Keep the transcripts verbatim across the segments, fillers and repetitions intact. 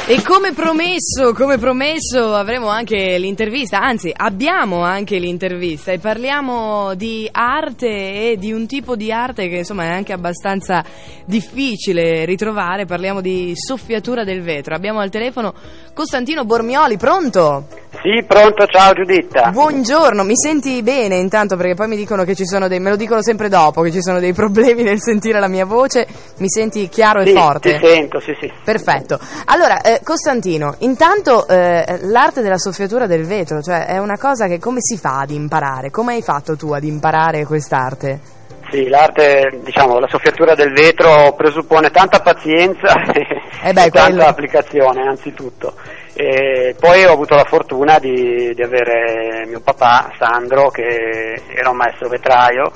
E come promesso, come promesso avremo anche l'intervista, anzi abbiamo anche l'intervista e parliamo di arte e di un tipo di arte che insomma è anche abbastanza difficile ritrovare, parliamo di soffiatura del vetro. Abbiamo al telefono Costantino Bormioli, pronto? Sì, pronto, ciao Giuditta. Buongiorno, mi senti bene intanto perché poi mi dicono che ci sono dei, me lo dicono sempre dopo, che ci sono dei problemi nel sentire la mia voce, mi senti chiaro sì, e forte? Ti sento, sì sì. Perfetto, allora eh, Costantino, intanto eh, l'arte della soffiatura del vetro, cioè è una cosa che come si fa ad imparare? Come hai fatto tu ad imparare quest'arte? Sì, l'arte, diciamo, la soffiatura del vetro presuppone tanta pazienza eh beh, e tanta quello... applicazione, anzitutto. E poi ho avuto la fortuna di, di avere mio papà, Sandro, che era un maestro vetraio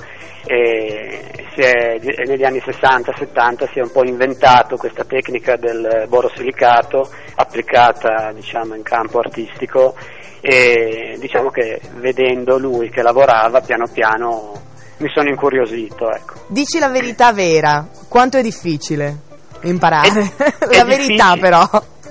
e si è, negli anni sessanta settanta si è un po' inventato questa tecnica del borosilicato applicata, diciamo, in campo artistico e diciamo che vedendo lui che lavorava piano piano mi sono incuriosito, ecco. Dici la verità vera, quanto è difficile imparare? È, la è verità però.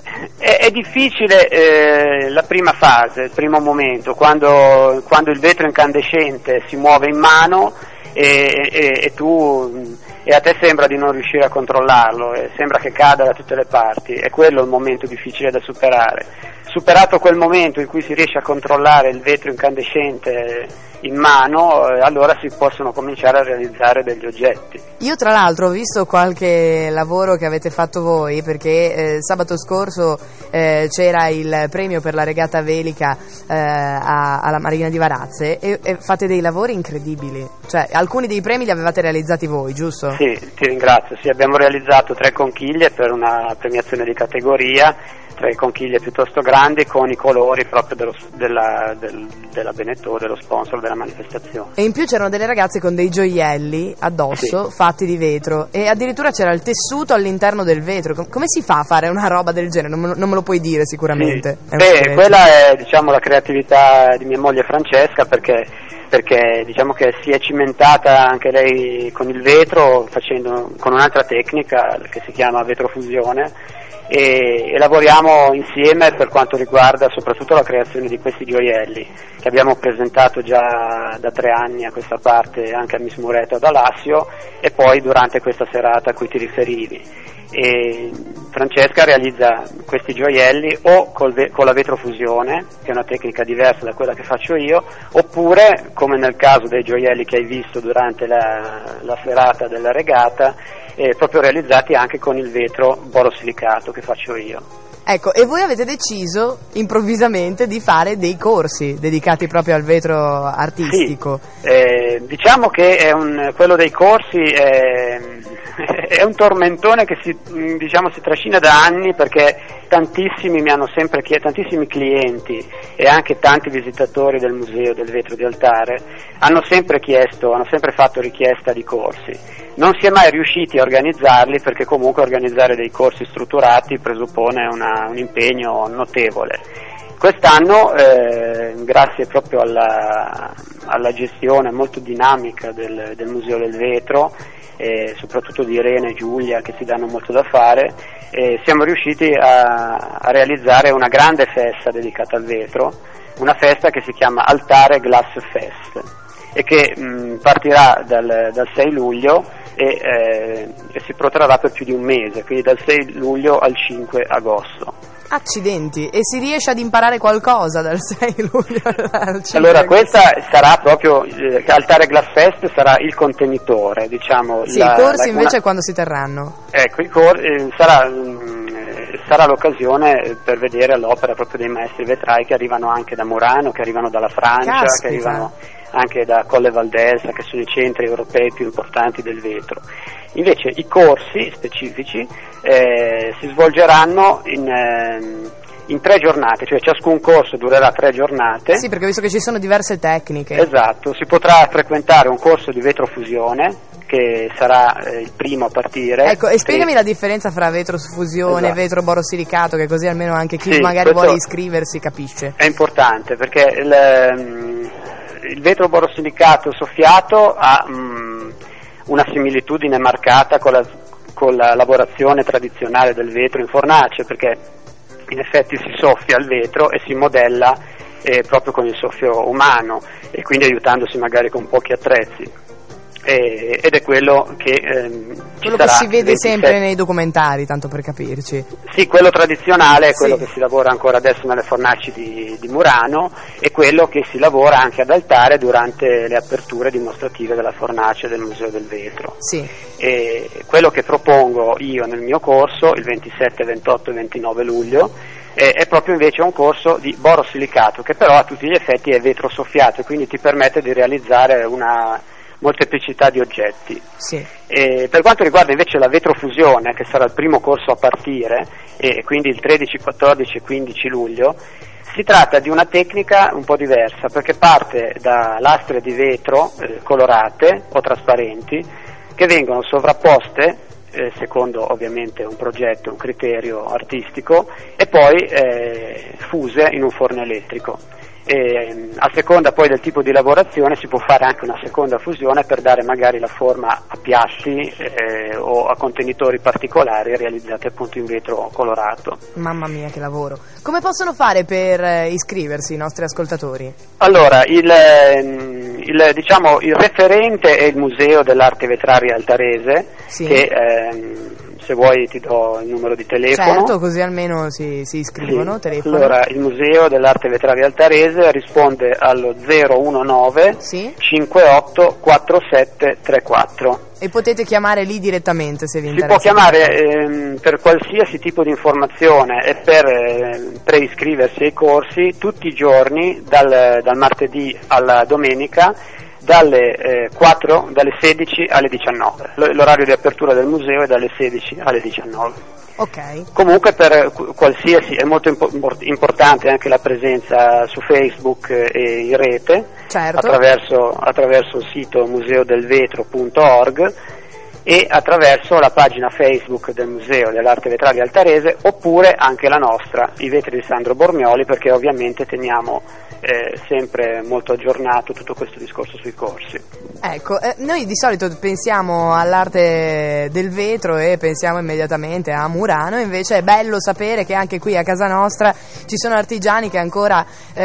È, è difficile eh, la prima fase, il primo momento, quando, quando il vetro incandescente si muove in mano e, e, e tu e a te sembra di non riuscire a controllarlo, e sembra che cada da tutte le parti, è quello il momento difficile da superare. Superato quel momento in cui si riesce a controllare il vetro incandescente in mano, eh, allora si possono cominciare a realizzare degli oggetti. Io tra l'altro ho visto qualche lavoro che avete fatto voi, perché eh, sabato scorso eh, c'era il premio per la regata velica eh, a, alla Marina di Varazze e, e fate dei lavori incredibili, cioè alcuni dei premi li avevate realizzati voi, giusto? Sì, ti ringrazio, sì, abbiamo realizzato tre conchiglie per una premiazione di categoria, tre conchiglie piuttosto grandi con i colori proprio dello, della, del, della Benetton, dello sponsor della manifestazione. E in più c'erano delle ragazze con dei gioielli addosso, sì, fatti di vetro, e addirittura c'era il tessuto all'interno del vetro. Com- come si fa a fare una roba del genere? Non me lo, non me lo puoi dire sicuramente. Sì. Beh, quella è, diciamo, la creatività di mia moglie Francesca, perché perché diciamo che si è cimentata anche lei con il vetro facendo con un'altra tecnica che si chiama vetrofusione e, e lavoriamo insieme per quanto riguarda soprattutto la creazione di questi gioielli che abbiamo presentato già da tre anni a questa parte anche a Miss Muretto ad Alassio e poi durante questa serata a cui ti riferivi. E Francesca realizza questi gioielli o col ve- con la vetrofusione, che è una tecnica diversa da quella che faccio io, oppure come nel caso dei gioielli che hai visto durante la, la serata della regata, eh, proprio realizzati anche con il vetro borosilicato che faccio io. Ecco, e voi avete deciso improvvisamente di fare dei corsi dedicati proprio al vetro artistico. Sì, eh, diciamo che è un, quello dei corsi è, è un tormentone che si, diciamo, si trascina da anni, perché tantissimi mi hanno sempre chiesto, tantissimi clienti e anche tanti visitatori del Museo del Vetro di Altare hanno sempre chiesto, hanno sempre fatto richiesta di corsi. Non si è mai riusciti a organizzarli, perché comunque organizzare dei corsi strutturati presuppone una, un impegno notevole. Quest'anno, eh, grazie proprio alla, alla gestione molto dinamica del, del Museo del Vetro, eh, soprattutto di Irene e Giulia, che si danno molto da fare, eh, siamo riusciti a, a realizzare una grande festa dedicata al vetro, una festa che si chiama Altare Glass Fest e che mh, partirà dal, dal sei luglio e, eh, e si protrarrà per più di un mese, quindi dal sei luglio al cinque agosto. Accidenti, e si riesce ad imparare qualcosa dal sei luglio al cinque Allora, agosto? questa sarà proprio, eh, Altare Glass Fest sarà il contenitore, diciamo. Sì, la, i corsi la, invece una... quando si terranno? Ecco, i corsi eh, sarà... Mh, sarà l'occasione per vedere l'opera proprio dei maestri vetrai che arrivano anche da Murano, che arrivano dalla Francia, Caspita. che arrivano anche da Colle Valdelsa, che sono i centri europei più importanti del vetro. Invece i corsi specifici eh, si svolgeranno in, eh, in tre giornate, cioè ciascun corso durerà tre giornate. Sì, perché ho visto che ci sono diverse tecniche. Esatto, si potrà frequentare un corso di vetrofusione, che sarà eh, il primo a partire. Ecco, e spiegami la differenza fra vetrofusione, esatto, vetro borosilicato, che così almeno anche chi sì, magari vuole iscriversi capisce. È importante, perché il, il vetro borosilicato soffiato ha mh, una similitudine marcata con la, con la lavorazione tradizionale del vetro in fornace, perché in effetti si soffia il vetro e si modella eh, proprio con il soffio umano, e quindi aiutandosi magari con pochi attrezzi. Eh, ed è quello che ehm, quello che si vede sempre nei documentari, tanto per capirci. Sì, quello tradizionale è quello sì. che si lavora ancora adesso nelle fornaci di, di Murano, e quello che si lavora anche ad altare durante le aperture dimostrative della fornace del Museo del Vetro. Sì. E quello che propongo io nel mio corso il ventisette, ventotto e ventinove luglio eh, è proprio invece un corso di borosilicato, che però a tutti gli effetti è vetro soffiato e quindi ti permette di realizzare una molteplicità di oggetti. Sì. E per quanto riguarda invece la vetrofusione, che sarà il primo corso a partire, e quindi il tredici, quattordici e quindici luglio, si tratta di una tecnica un po' diversa, perché parte da lastre di vetro eh, colorate o trasparenti che vengono sovrapposte eh, secondo ovviamente un progetto, un criterio artistico, e poi eh, fuse in un forno elettrico. E a seconda poi del tipo di lavorazione si può fare anche una seconda fusione per dare magari la forma a piatti eh, o a contenitori particolari realizzati appunto in vetro colorato. Mamma mia, che lavoro! Come possono fare per eh, iscriversi i nostri ascoltatori? Allora, il, il, diciamo, il referente è il Museo dell'Arte Vetraria Altarese, sì. che ehm, se vuoi ti do il numero di telefono. Certo, così almeno si, si iscrivono, sì. telefono. Allora, il Museo dell'Arte Vetraria Altarese risponde allo zero uno nove sì. cinque otto quattro sette tre quattro. E potete chiamare lì direttamente se vi si interessa. Si può chiamare ehm, per qualsiasi tipo di informazione e per eh, preiscriversi ai corsi tutti i giorni, dal, dal martedì alla domenica, dalle eh, quattro, dalle sedici alle diciannove. L'orario di apertura del museo è dalle sedici alle diciannove. Ok. Comunque per qualsiasi, è molto impo- importante anche la presenza su Facebook e in rete, certo. attraverso, attraverso il sito museodelvetro punto org e attraverso la pagina Facebook del Museo dell'Arte Vetraria Altarese, oppure anche la nostra, I Vetri di Sandro Bormioli, perché ovviamente teniamo eh, sempre molto aggiornato tutto questo discorso sui corsi. Ecco, eh, noi di solito pensiamo all'arte del vetro e pensiamo immediatamente a Murano, invece è bello sapere che anche qui a casa nostra ci sono artigiani che ancora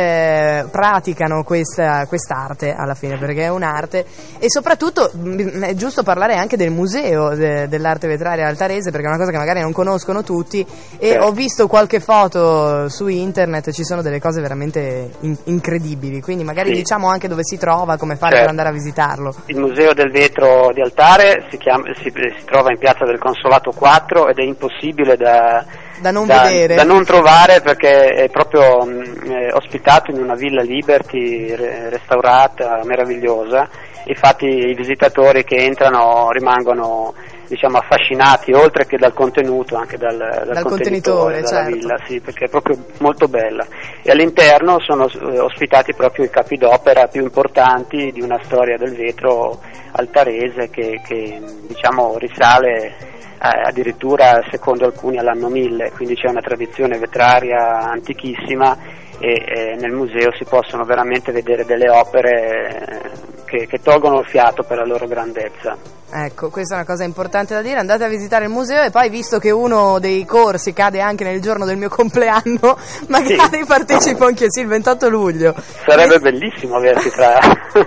eh, praticano questa quest'arte alla fine, perché è un'arte, e soprattutto mh, è giusto parlare anche del museo de, dell'arte vetraria altarese, perché è una cosa che magari non conoscono tutti, e certo. Ho visto qualche foto su internet, ci sono delle cose veramente in, incredibili, quindi magari sì. diciamo anche dove si trova, come fare certo. per andare a visitarlo. Il Museo del Vetro di Altare si, chiama, si, si trova in piazza del Consolato quattro ed è impossibile da, da, non, da, vedere. da non trovare, perché è proprio mh, è ospitato in una villa Liberty re, restaurata, meravigliosa. Infatti i visitatori che entrano rimangono, diciamo, affascinati oltre che dal contenuto anche dal, dal, dal contenitore, contenitore, dalla certo. villa, sì, perché è proprio molto bella, e all'interno sono eh, ospitati proprio i capi d'opera più importanti di una storia del vetro altarese che, che diciamo risale eh, addirittura secondo alcuni all'anno mille, quindi c'è una tradizione vetraria antichissima, e eh, nel museo si possono veramente vedere delle opere eh, che, che tolgono il fiato per la loro grandezza. Ecco, questa è una cosa importante da dire, andate a visitare il museo, e poi visto che uno dei corsi cade anche nel giorno del mio compleanno, magari sì. partecipo anche sì il ventotto luglio. Sarebbe bellissimo averti tra...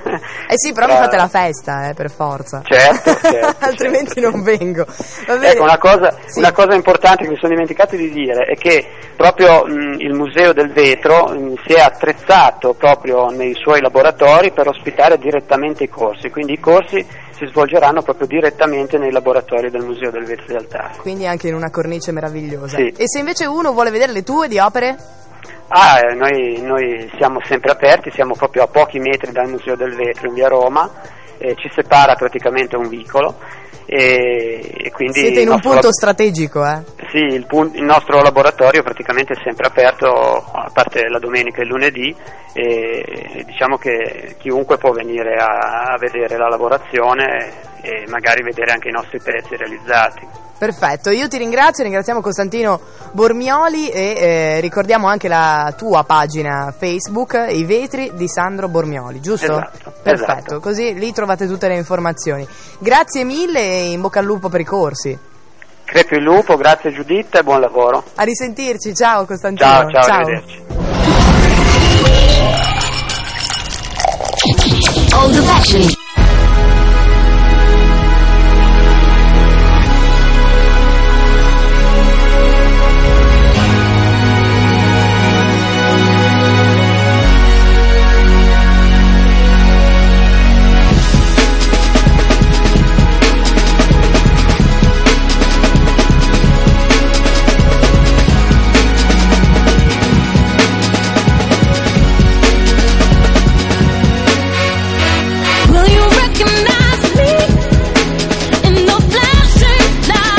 eh sì, però tra... mi fate la festa, eh, per forza. Certo, certo. Altrimenti certo. non vengo. Va bene. Ecco, una cosa, sì. una cosa importante che mi sono dimenticato di dire è che proprio mh, il Museo del Vetro mh, si è attrezzato proprio nei suoi laboratori per ospitare direttamente i corsi, quindi i corsi si svolgeranno proprio direttamente nei laboratori del Museo del Vetro di Altare. Quindi anche in una cornice meravigliosa. Sì. E se invece uno vuole vedere le tue di opere? Ah, eh, noi, noi siamo sempre aperti, siamo proprio a pochi metri dal Museo del Vetro in via Roma, eh, ci separa praticamente un vicolo, e, e quindi... Siete in un punto lab- strategico, eh? Sì, il, pun- il nostro laboratorio praticamente è sempre aperto, a parte la domenica e il lunedì, e diciamo che chiunque può venire a, a vedere la lavorazione e magari vedere anche i nostri pezzi realizzati. Perfetto, io ti ringrazio, ringraziamo Costantino Bormioli e eh, ricordiamo anche la tua pagina Facebook, I Vetri di Sandro Bormioli, giusto? Esatto. Perfetto, esatto. Così lì trovate tutte le informazioni. Grazie mille e in bocca al lupo per i corsi. Crepi il lupo, grazie Giuditta e buon lavoro. A risentirci, ciao Costantino. Ciao, ciao, ciao. Arrivederci. Old Affectioned.